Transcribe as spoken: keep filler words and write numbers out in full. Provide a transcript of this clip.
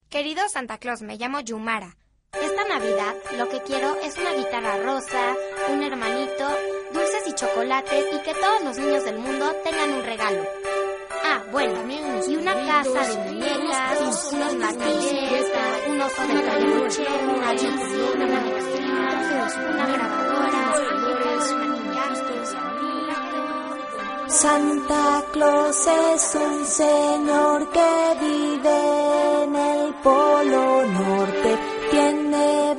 Querido Santa Claus, me llamo Yumara. Esta Navidad lo que quiero es una guitarra rosa, un hermanito, dulces y chocolates y que todos los niños del mundo tengan un regalo. Ah, bueno, y una casa de muñecas, unos martillos, un oso de peluche, una chocolatina, una mezclina, una grabadora, maquillajes. Santa Claus es un señor que vive en el Polo Norte. Tiene